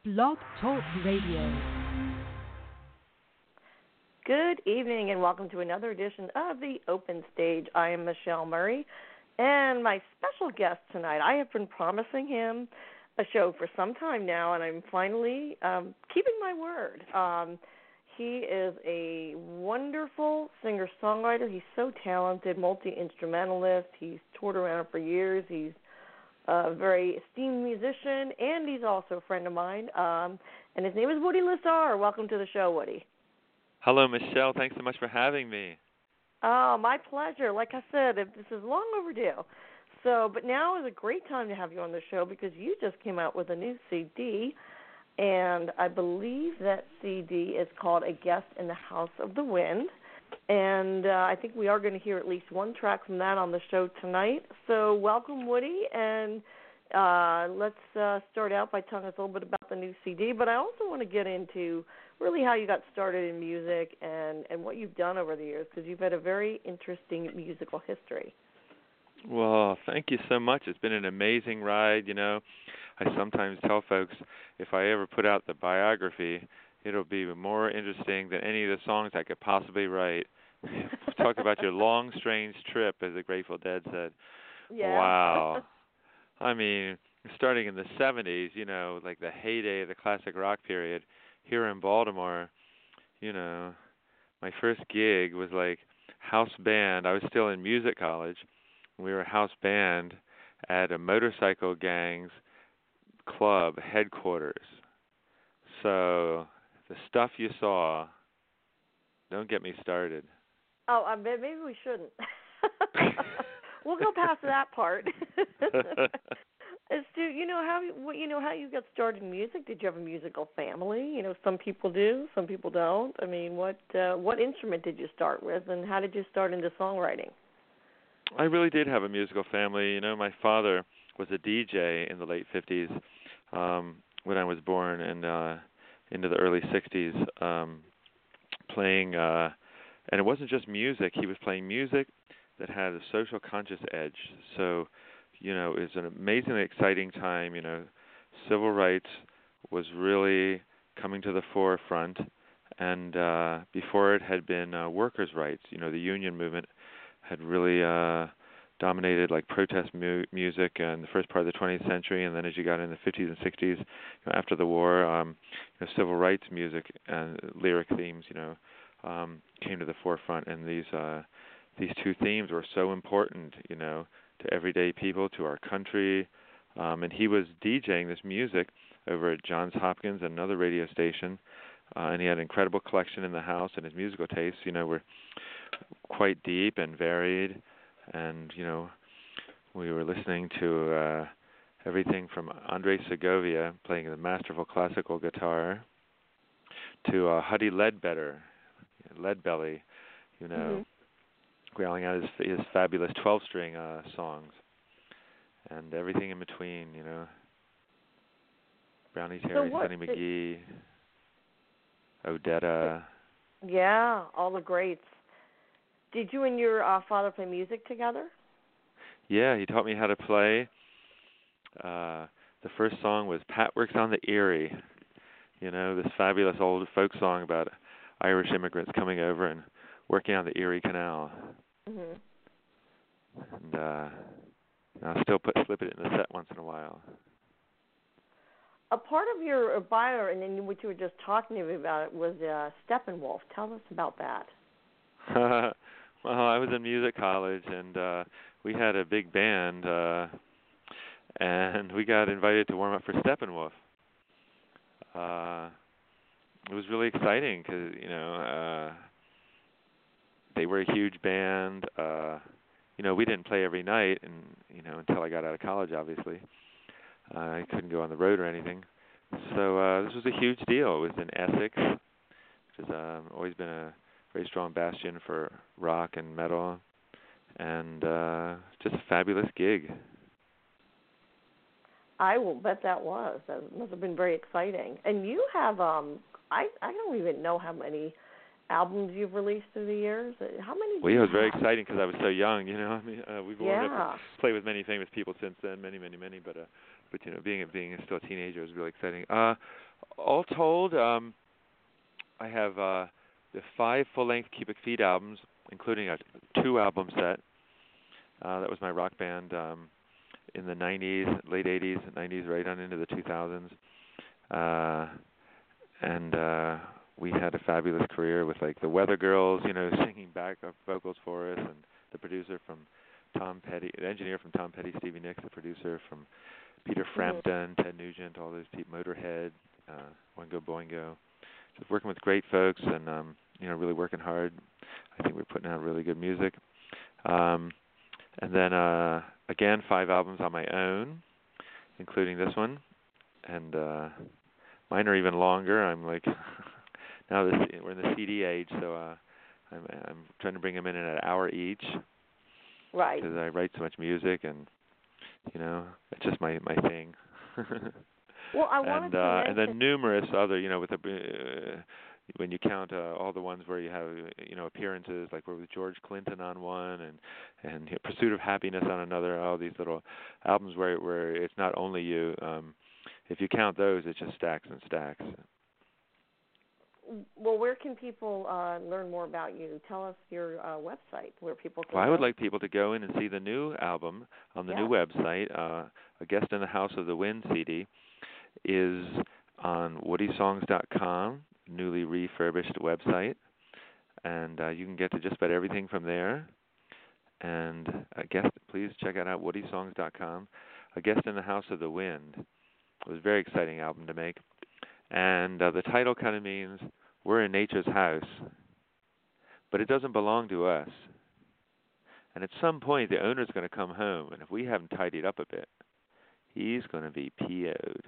Blog Talk Radio. Good evening and welcome to another edition of the Open Stage. I am Michelle Murray, and my special guest tonight, I have been promising him a show for some time now, and I'm finally keeping my word. He is a wonderful singer-songwriter. He's so talented, multi-instrumentalist. He's toured around for years. He's a very esteemed musician, and he's also a friend of mine. And his name is Woody Lazar. Welcome to the show, Woody. Hello, Michelle. Thanks so much for having me. Oh, my pleasure. Like I said, this is long overdue. But now is a great time to have you on the show because you just came out with a new CD, and I believe that CD is called A Guest in the House of the Wind. And I think we are going to hear at least one track from that on the show tonight. So welcome, Woody, and let's start out by telling us a little bit about the new CD. But I also want to get into really how you got started in music and what you've done over the years, because you've had a very interesting musical history. Well, thank you so much. It's been an amazing ride. You know, I sometimes tell folks if I ever put out the biography, it'll be more interesting than any of the songs I could possibly write. Talk about your long, strange trip, as the Grateful Dead said. Yeah. Wow. I mean, starting in the 70s, you know, like the heyday of the classic rock period, here in Baltimore, you know, my first gig was like house band. I was still in music college. We were a house band at a motorcycle gang's club headquarters. So the stuff you saw, don't get me started. Oh, maybe we shouldn't. We'll go past that part. As to how you got started in music. Did you have a musical family? You know, some people do, some people don't. I mean, what instrument did you start with, and how did you start into songwriting? I really did have a musical family. You know, my father was a DJ in the late 50s when I was born, and into the early 60s, playing, and it wasn't just music. He was playing music that had a social conscious edge. So, you know, it was an amazingly exciting time. You know, civil rights was really coming to the forefront, and before it had been workers' rights. You know, the union movement had really dominated like protest music in the first part of the 20th century, and then as you got in the 50s and 60s, you know, after the war, you know, civil rights music and lyric themes, you know, came to the forefront, and these two themes were so important, you know, to everyday people, to our country, and he was DJing this music over at Johns Hopkins, another radio station, and he had an incredible collection in the house, and his musical tastes, you know, were quite deep and varied, and, you know, we were listening to everything from Andre Segovia playing the masterful classical guitar to Huddie Ledbetter, Leadbelly, you know, growling out his fabulous 12-string songs, and everything in between, you know, Brownie Terry, Sonny McGee, Odetta. Yeah, all the greats. Did you and your father play music together? Yeah, he taught me how to play. The first song was Pat Works on the Erie, you know, this fabulous old folk song about Irish immigrants coming over and working on the Erie Canal. And I'll still slip it in the set once in a while. A part of your bio, and then what you were just talking to me about, was Steppenwolf. Tell us about that. Well, I was in music college, and we had a big band, and we got invited to warm up for Steppenwolf. It was really exciting because, you know, they were a huge band. You know, we didn't play every night, and, you know, until I got out of college, obviously. I couldn't go on the road or anything. So this was a huge deal. It was in Essex, which has always been a very strong bastion for rock and metal, and just a fabulous gig. I will bet that was. That must have been very exciting. And you have, I don't even know how many albums you've released through the years. How many? Well, it was very exciting because I was so young. You know, I mean, we've warmed up Yeah. to play with many famous people since then, many. But you know, being still a teenager was really exciting. all told, I have the 5 full-length Cubic Feet albums, including a 2-album set. That was my rock band in the 90s, late 80s, 90s, right on into the 2000s. And we had a fabulous career with like the Weather Girls, singing backup vocals for us, and the producer from Tom Petty, the engineer from Tom Petty, Stevie Nicks, the producer from Peter Frampton, Ted Nugent, all those people, Motorhead, Oingo Boingo. Just working with great folks and, really working hard. I think we're putting out really good music. And then, again, 5 albums on my own, including this one. And mine are even longer. I'm like, now we're in the CD age, so I'm trying to bring them in at an hour each. Right. Because I write so much music, and it's just my thing. Well, I wanted to mention, and then numerous other, with when you count all the ones where you have appearances, like we're with George Clinton on one, and Pursuit of Happiness on another. All these little albums where it's not only you. If you count those, it just stacks and stacks. Well, where can people learn more about you? Tell us your website where people can. Well, I would like people to go in and see the new album on the new website. A Guest in the House of the Wind CD is on woodysongs.com, newly refurbished website, and you can get to just about everything from there. And please check it out, woodysongs.com. A Guest in the House of the Wind. It was a very exciting album to make. And the title kind of means we're in nature's house, but it doesn't belong to us. And at some point, the owner's going to come home, and if we haven't tidied up a bit, he's going to be PO'd.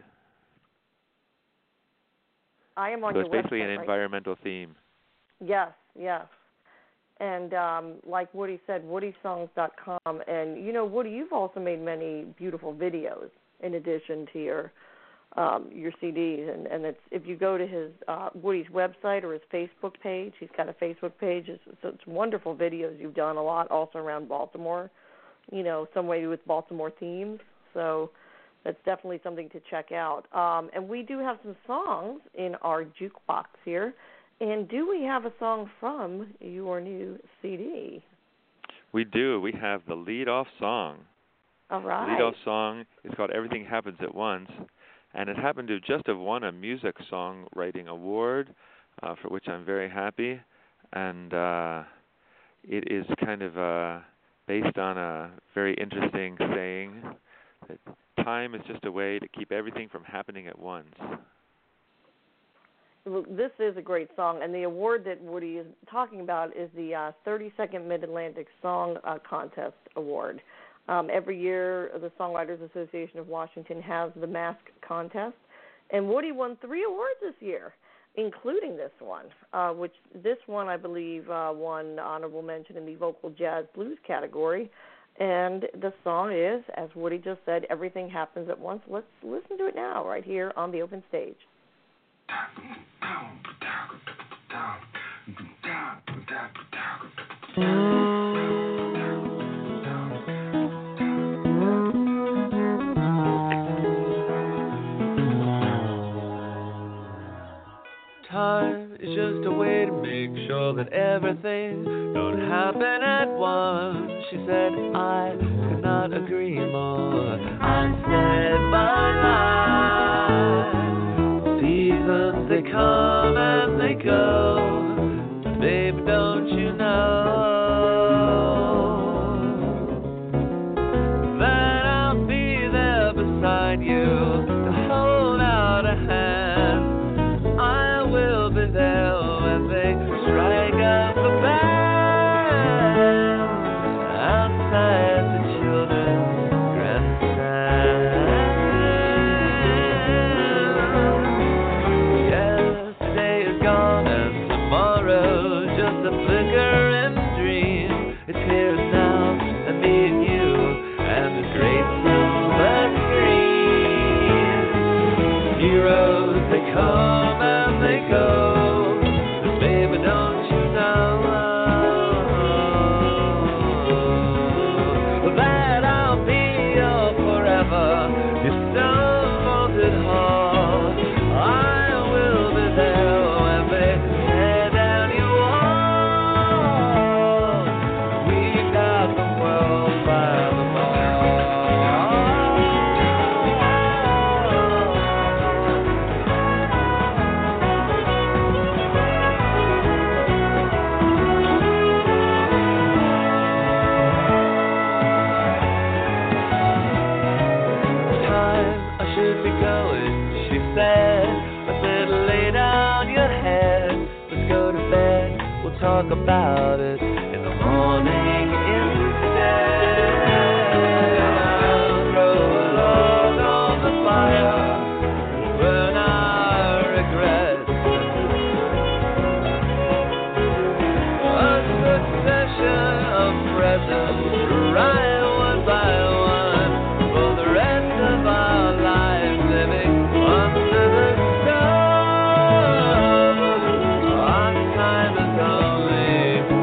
I am on so your it's basically website, an environmental theme. Yes. And like Woody said, woodysongs.com. And, Woody, you've also made many beautiful videos in addition to your CDs. And it's, if you go to his Woody's website or his Facebook page, he's got a Facebook page. It's wonderful videos you've done, a lot also around Baltimore, some way with Baltimore themes. So that's definitely something to check out. And we do have some songs in our jukebox here. And do we have a song from your new CD? We do. We have the lead-off song. All right. The lead-off song is called Everything Happens at Once, and it happened to just have won a music songwriting award, for which I'm very happy. And it is kind of based on a very interesting saying that time is just a way to keep everything from happening at once. This is a great song, and the award that Woody is talking about is the 32nd Mid-Atlantic Song Contest Award. Every year, the Songwriters Association of Washington has the Mask Contest, and Woody won 3 awards this year, including this one, which this one, I believe, won honorable mention in the Vocal Jazz Blues category. And the song is, as Woody just said, Everything Happens at Once. Let's listen to it now, right here on the open stage. Time is just a way to make sure that everything don't happen at once. She said, I could not agree more. I said, my life, seasons they come and they go. Baby, don't you know that I'll be there beside you to hold out a hand. I will be there when they strike up the band outside the children's grandstand. Yesterday is gone and tomorrow just a flickering dream. It's here now and me and you and this great silver screen. Heroes they come and they go, but baby, don't you know that I'll be your forever, your stone-molded heart. I talk about it in the morning instead. I'll throw a log on the fire and burn our regrets. A succession of presents, right one by one, for the rest of our lives living under the stars. Our time is only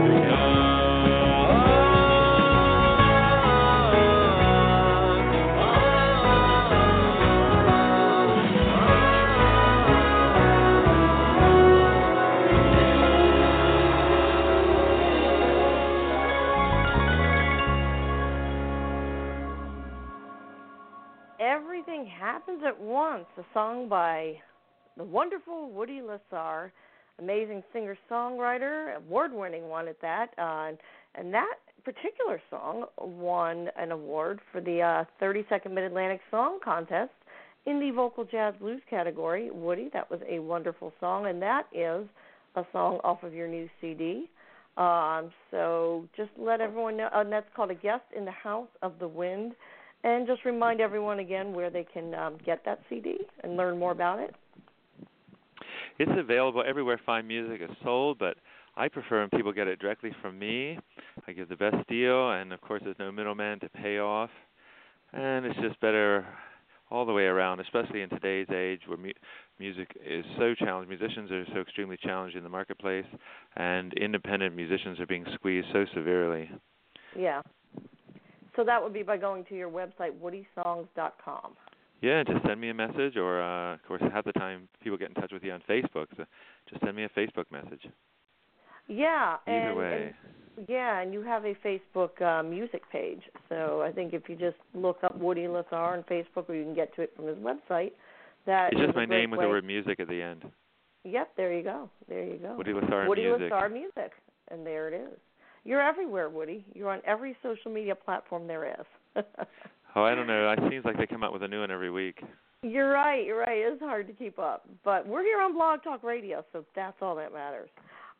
Everything Happens at Once, a song by the wonderful Woody Lasar, amazing singer-songwriter, award-winning one at that. And that particular song won an award for the 32nd Mid-Atlantic Song Contest in the Vocal Jazz Blues category. Woody, that was a wonderful song, and that is a song off of your new CD. So just let everyone know, and that's called A Guest in the House of the Wind. And just remind everyone again where they can get that CD and learn more about it. It's available everywhere fine music is sold, but I prefer when people get it directly from me. I give the best deal, and of course there's no middleman to pay off. And it's just better all the way around, especially in today's age where music is so challenged. Musicians are so extremely challenged in the marketplace, and independent musicians are being squeezed so severely. Yeah. So that would be by going to your website, woodysongs.com. Yeah, just send me a message, or of course, half the time people get in touch with you on Facebook, so just send me a Facebook message. Yeah. Either way. And you have a Facebook music page. So I think if you just look up Woody Lasar on Facebook, or you can get to it from his website. That it's is just my name with way. the word music at the end. Yep, there you go. Woody Lasar Woody Music. Lasar Music, and there it is. You're everywhere, Woody. You're on every social media platform there is. Oh, I don't know. It seems like they come out with a new one every week. You're right. It is hard to keep up. But we're here on Blog Talk Radio, so that's all that matters.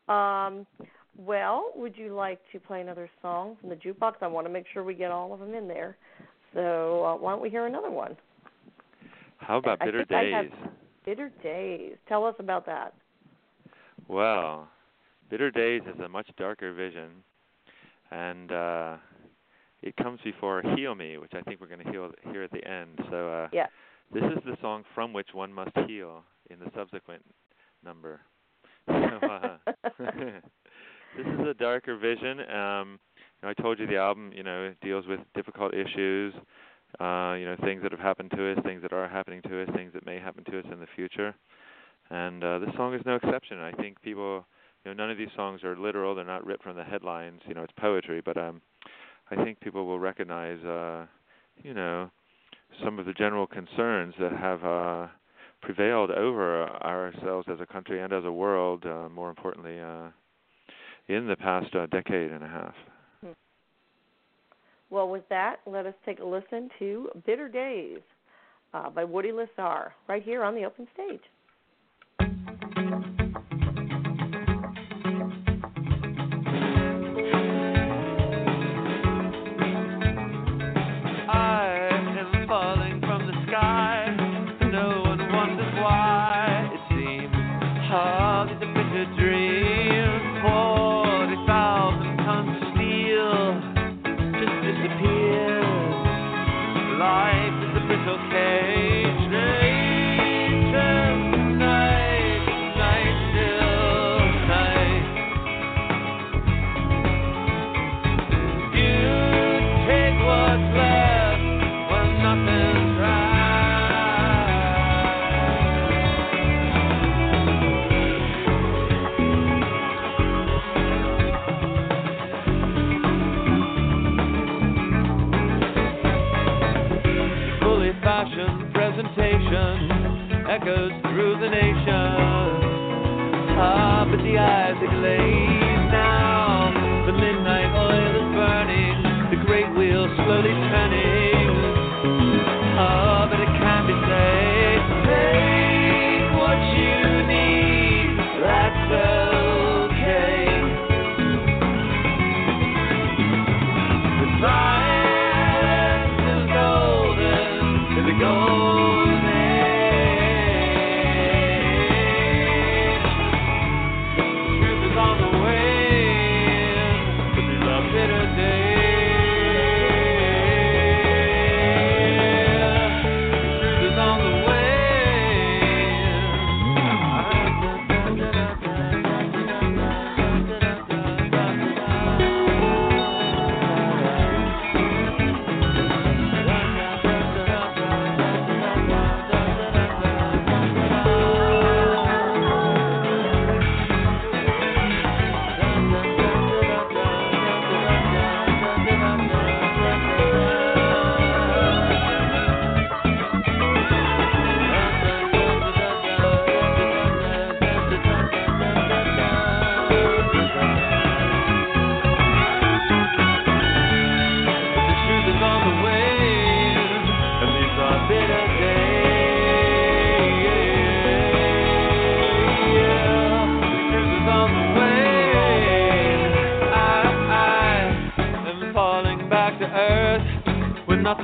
Well, would you like to play another song from the jukebox? I want to make sure we get all of them in there. So why don't we hear another one? How about Bitter Days? Bitter Days. Tell us about that. Well, Bitter Days has a much darker vision, and it comes before Heal Me, which I think we're going to hear at the end. So yeah. This is the song From Which One Must Heal in the subsequent number. So this is a darker vision. I told you the album, deals with difficult issues, things that have happened to us, things that are happening to us, things that may happen to us in the future. And this song is no exception. I think people, none of these songs are literal. They're not ripped from the headlines. It's poetry. But I think people will recognize, some of the general concerns that have prevailed over ourselves as a country and as a world, more importantly, in the past decade and a half. Well, with that, let us take a listen to Bitter Days by Woody Lasar, right here on the Open Stage. Echoes through the nation. But the eyes are glazed now. The midnight oil is burning. The great wheel slowly turning. But it can be said, take what you need. That's okay.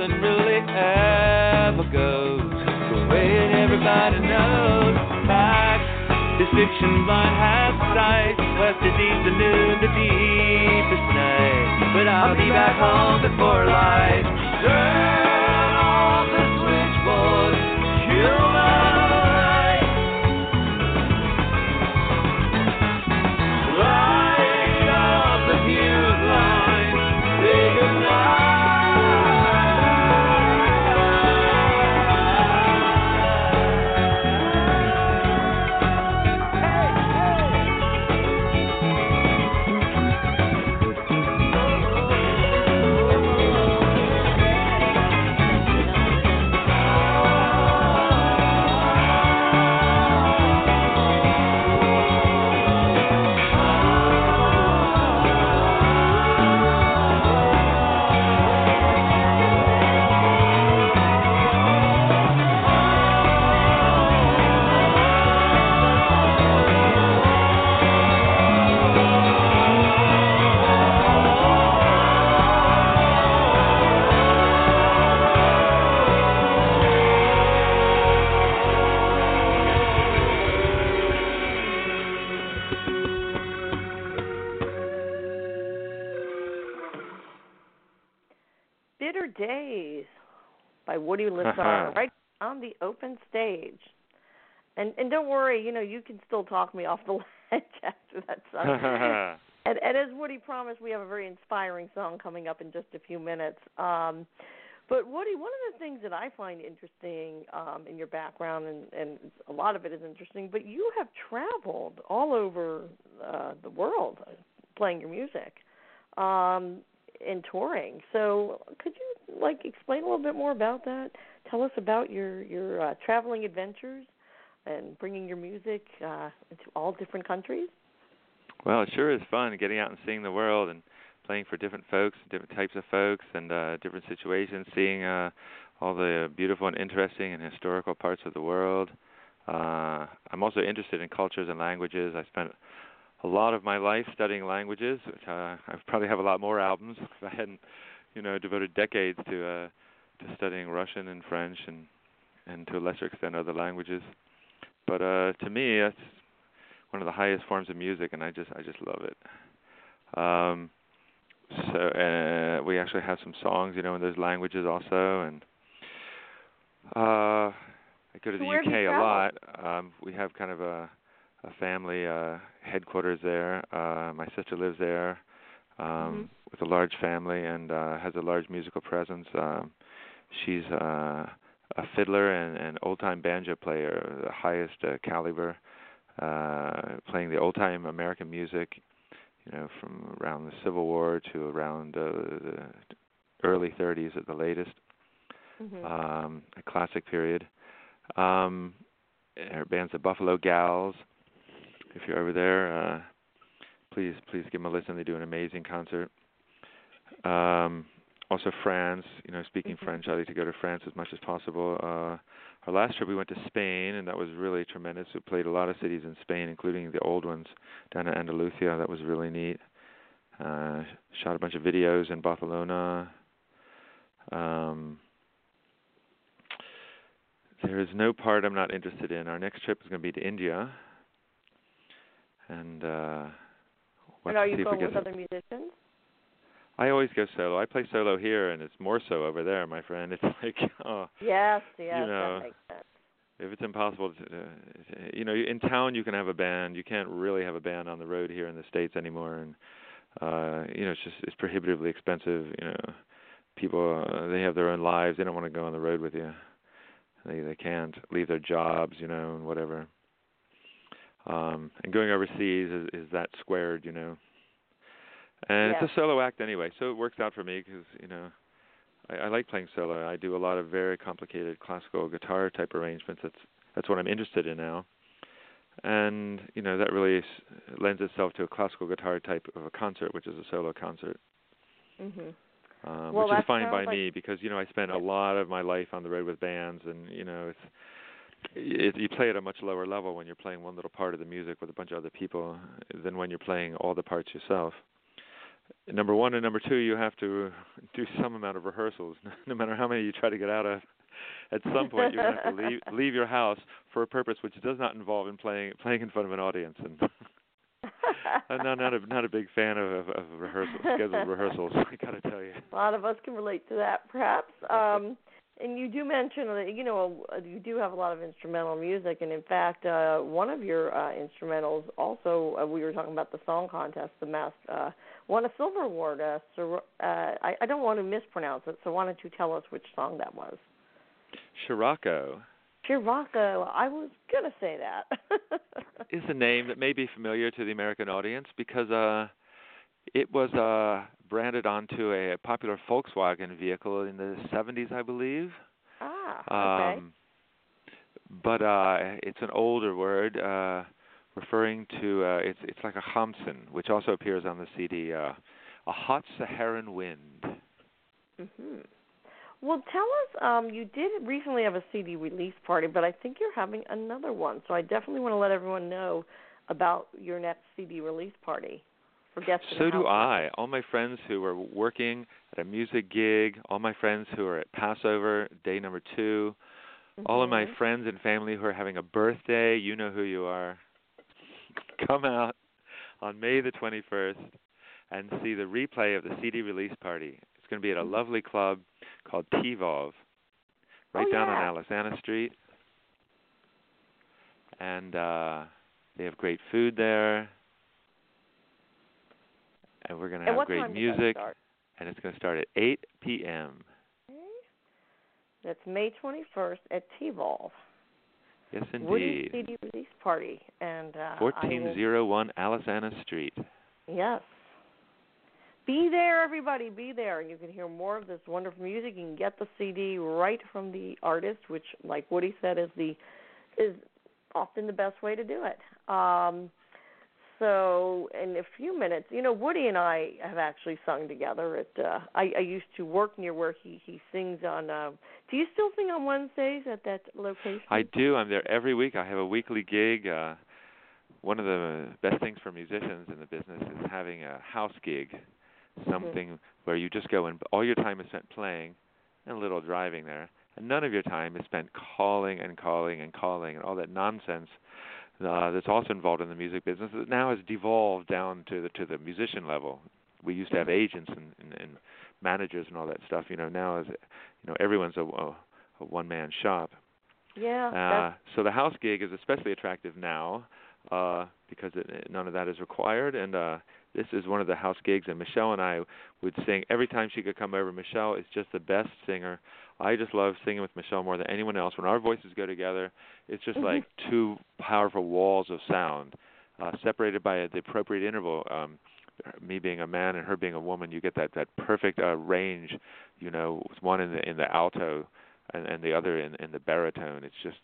unruly ever goes. The way that everybody knows. Facts, this fiction blind has sight. West is east and noon, the deepest night. But I'll be back home before light. Turn off the switchboard, kill my light. Light up the fuse line, say goodnight. Bitter Days by Woody Lisar, right on the open stage. And don't worry, you can still talk me off the ledge after that song. and as Woody promised, we have a very inspiring song coming up in just a few minutes. But Woody, one of the things that I find interesting in your background, and a lot of it is interesting, but you have traveled all over the world playing your music. And touring. So could you explain a little bit more about that? Tell us about your traveling adventures and bringing your music into all different countries. Well, it sure is fun getting out and seeing the world and playing for different folks, different types of folks, and different situations, seeing all the beautiful and interesting and historical parts of the world. I'm also interested in cultures and languages. I spent a lot of my life studying languages, which I probably have a lot more albums if I hadn't, devoted decades to studying Russian and French and to a lesser extent other languages. But to me, that's one of the highest forms of music, and I just love it. So we actually have some songs, in those languages also, and I go to the UK a lot. We have kind of a family headquarters there. My sister lives there with a large family and has a large musical presence. She's a fiddler and old-time banjo player, the highest caliber, playing the old-time American music, from around the Civil War to around the early 30s at the latest, a classic period. Her band's the Buffalo Gals. If you're over there, please give them a listen. They do an amazing concert. Also France, speaking French, I like to go to France as much as possible. Our last trip we went to Spain, and that was really tremendous. We played a lot of cities in Spain, including the old ones down in Andalusia. That was really neat. Shot a bunch of videos in Barcelona. There is no part I'm not interested in. Our next trip is going to be to India. And are you going with other musicians? I always go solo. I play solo here, and it's more so over there, my friend. It's like, yes, that makes sense. If it's impossible to, in town you can have a band. You can't really have a band on the road here in the States anymore, and it's prohibitively expensive. People they have their own lives. They don't want to go on the road with you. They can't leave their jobs, and whatever. And going overseas is that squared, And it's a solo act anyway, so it works out for me because, I like playing solo. I do a lot of very complicated classical guitar type arrangements. That's what I'm interested in now. And, that really lends itself to a classical guitar type of a concert, which is a solo concert. Which is fine by me because, I spent a lot of my life on the road with bands and, you play at a much lower level when you're playing one little part of the music with a bunch of other people than when you're playing all the parts yourself. number one and number two, you have to do some amount of rehearsals, no matter how many you try to get out of. At some point, you have to leave your house for a purpose which does not involve in playing in front of an audience. And I'm not a big fan of scheduled rehearsals. I got to tell you. A lot of us can relate to that, perhaps. And you do mention that you do have a lot of instrumental music, and in fact, one of your instrumentals also we were talking about the song contest, the won a silver award. I don't want to mispronounce it, so why don't you tell us which song that was? Scirocco. Scirocco. I was going to say that. Is a name that may be familiar to the American audience because it was branded onto a popular Volkswagen vehicle in the 70s, I believe. Okay. But it's an older word referring to it's like a Hamsun, which also appears on the CD. A hot Saharan wind. Mm-hmm. Well, tell us, you did recently have a CD release party, but I think you're having another one. So I definitely want to let everyone know about your next CD release party for guests. So do I. All my friends who are working at a music gig, all my friends who are at Passover, day number 2, all of my friends and family who are having a birthday, you know who you are. Come out on May the 21st and see the replay of the CD release party. It's going to be at a lovely club called T-Volve, right down on Alisana Street. And they have great food there. And we're going to have great music. And it's going to start at 8 p.m. Okay. That's May 21st at T-Volve. Yes, indeed. Woody CD release party. And 1401 Alisana Street. Yes. Be there, everybody. Be there. And you can hear more of this wonderful music. You can get the CD right from the artist, which, like Woody said, is often the best way to do it. So in a few minutes, Woody and I have actually sung together. I used to work near where he sings on. Do you still sing on Wednesdays at that location? I do. I'm there every week. I have a weekly gig. One of the best things for musicians in the business is having a house gig. Something where you just go and all your time is spent playing and a little driving there, and none of your time is spent calling and all that nonsense that's also involved in the music business that now has devolved down to the musician level. We used to have agents and managers and all that stuff. Now everyone's a one-man shop. Yeah. So the house gig is especially attractive now because none of that is required, and this is one of the house gigs, and Michelle and I would sing every time she could come over. Michelle is just the best singer. I just love singing with Michelle more than anyone else. When our voices go together, it's just like two powerful walls of sound, separated by the appropriate interval. Me being a man and her being a woman, you get that perfect range. One in the alto and the other in the baritone. It's just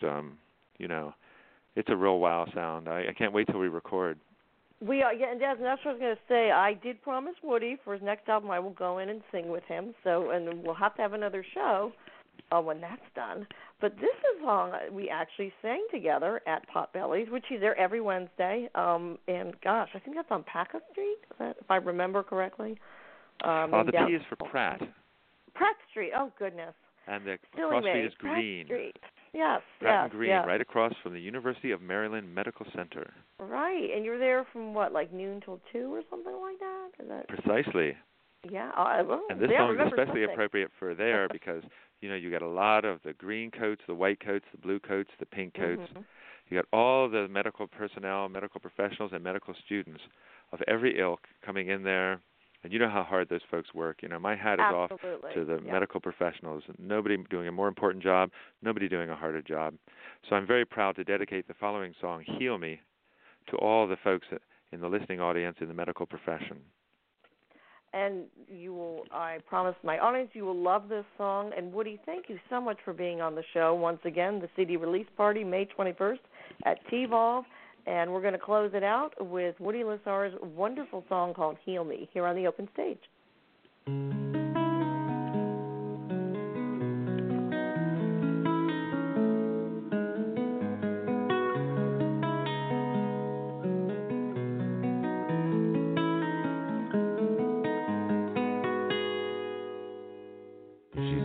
it's a real wow sound. I can't wait till we record. We are, and that's what I was going to say. I did promise Woody for his next album I will go in and sing with him. So, and we'll have to have another show when that's done. But this is a song we actually sang together at Potbelly's, which he's there every Wednesday. And gosh, I think that's on Paca Street, if I remember correctly. The P is for Pratt. Pratt Street. Oh goodness. And the cross street is Green. Pratt Street. Yes, Pratt and Green, right across from the University of Maryland Medical Center. Right, and you're there from like noon till 2 or something like that? Precisely. Yeah. And this song is especially appropriate for there because, you got a lot of the green coats, the white coats, the blue coats, the pink coats. You got all the medical personnel, medical professionals, and medical students of every ilk coming in there. And you know how hard those folks work. My hat is off to the medical professionals. Nobody doing a more important job, nobody doing a harder job. So I'm very proud to dedicate the following song, Heal Me, to all the folks in the listening audience in the medical profession. And I promise my audience, you will love this song. And Woody, thank you so much for being on the show. Once again, the CD release party, May 21st at T-Volve. And we're going to close it out with Woody Lasar's wonderful song called Heal Me here on the Open Stage.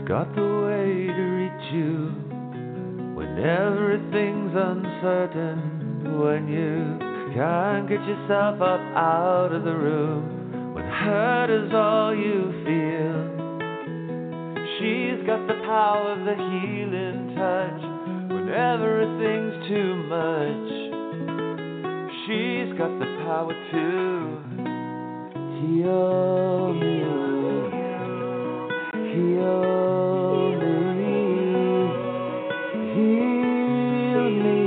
got the way to reach you when everything's uncertain, when you can't get yourself up out of the room, when hurt is all you feel. She's got the power of the healing touch when everything's too much. She's got the power to heal me, heal me, heal me,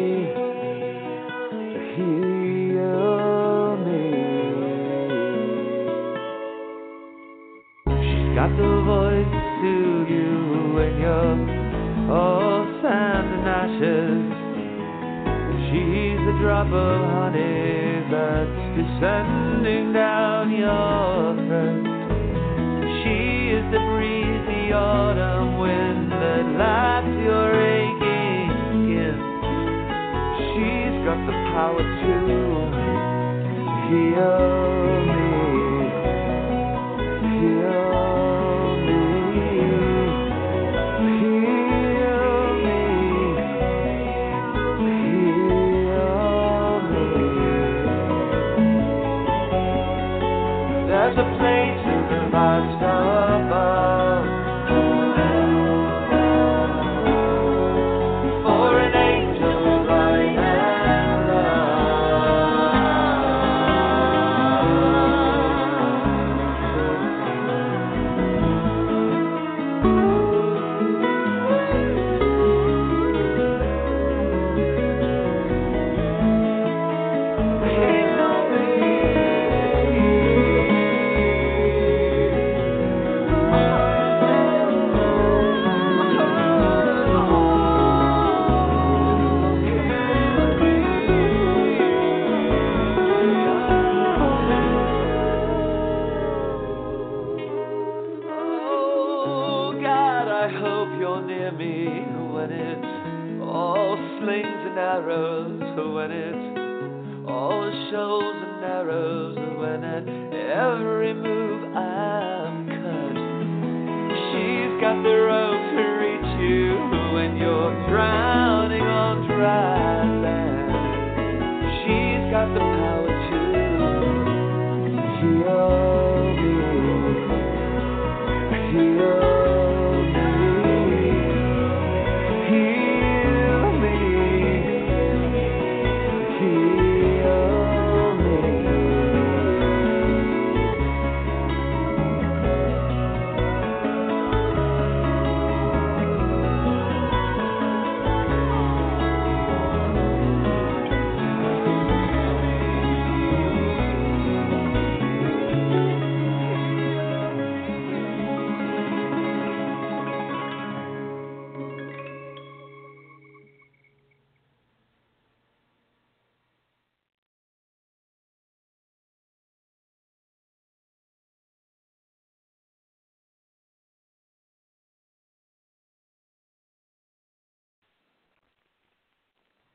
heal me. She's got the voice to soothe you when you're all sand and ashes. She's the drop of honey that's descending down your throat. She is the breeze, the autumn wind that laughs your aching skin. She's got the power to heal me, heal me, heal me, heal me. There's a place in the vast above for an angel bright and oh, God, I hope you're near me when it's all slings and arrows, when it's all shows and arrows, when at every move I'm cut. She's got the rope to reach you when you're drowned.